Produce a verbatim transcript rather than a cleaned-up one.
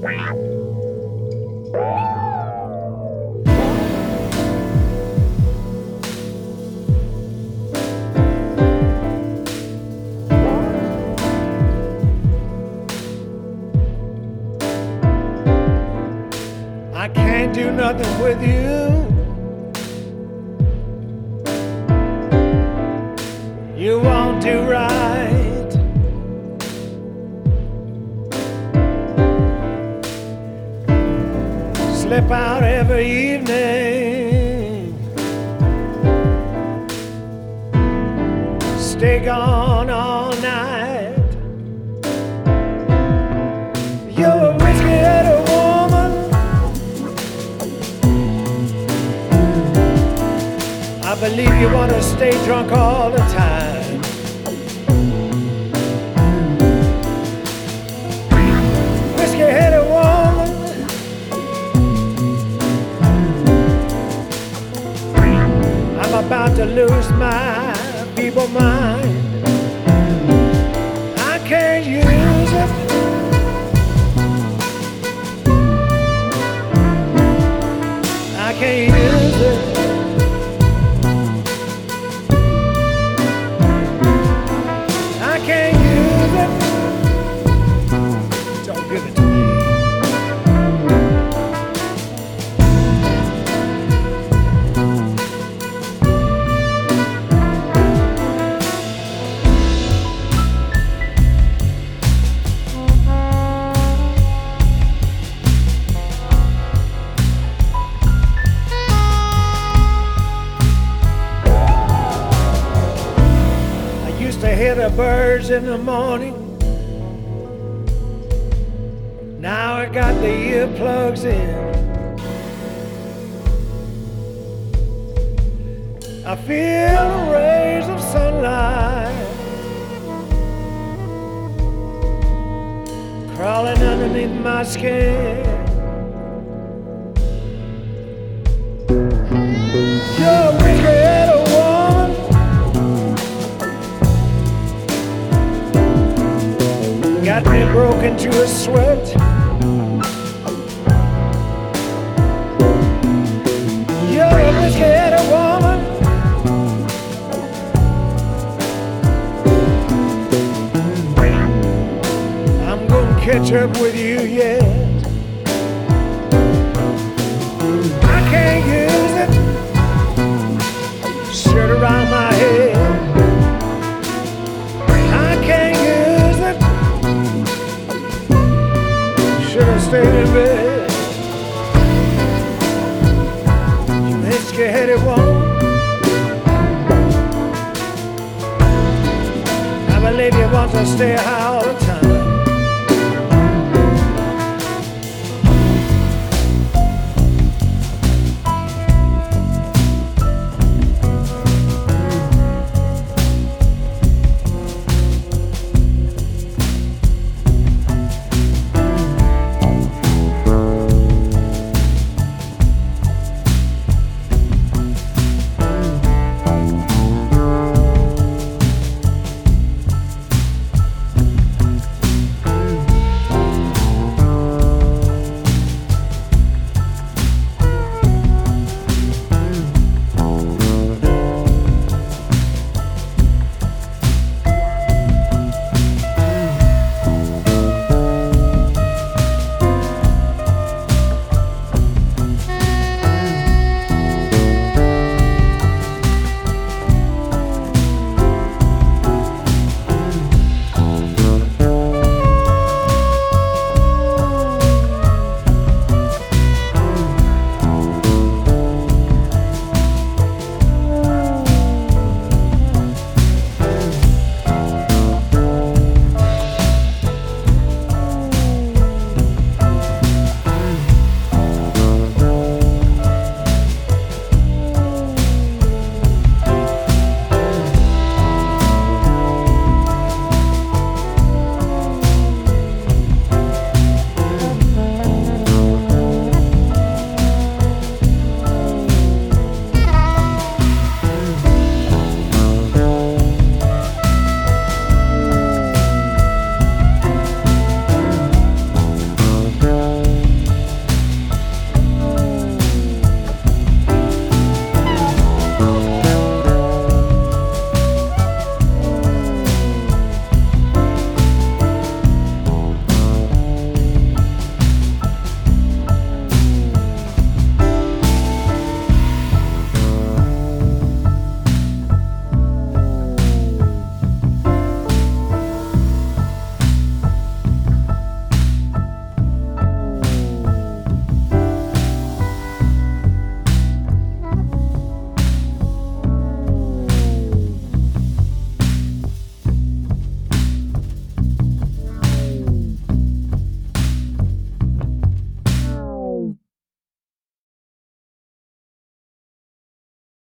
I can't do nothing with you. You won't do right. Slip out every evening, stay gone all night. You're a whiskey-headed woman, I believe you want to stay drunk all the time. Whiskey-headed woman, I'm about to lose my feeble mind. I can't use it. I can't use it. I can't use it. Don't give it to me. To hear the birds in the morning, now I got the earplugs in. I feel the rays of sunlight crawling underneath my skin. You're a wicked woman, got me broken to a sweat. You're a whiskey-headed woman, I'm gonna catch up with you yet. I can't use it, shirt around my head. I can't use it, should've stayed in bed. You whiskey-headed woman, I believe you want to stay high all the time.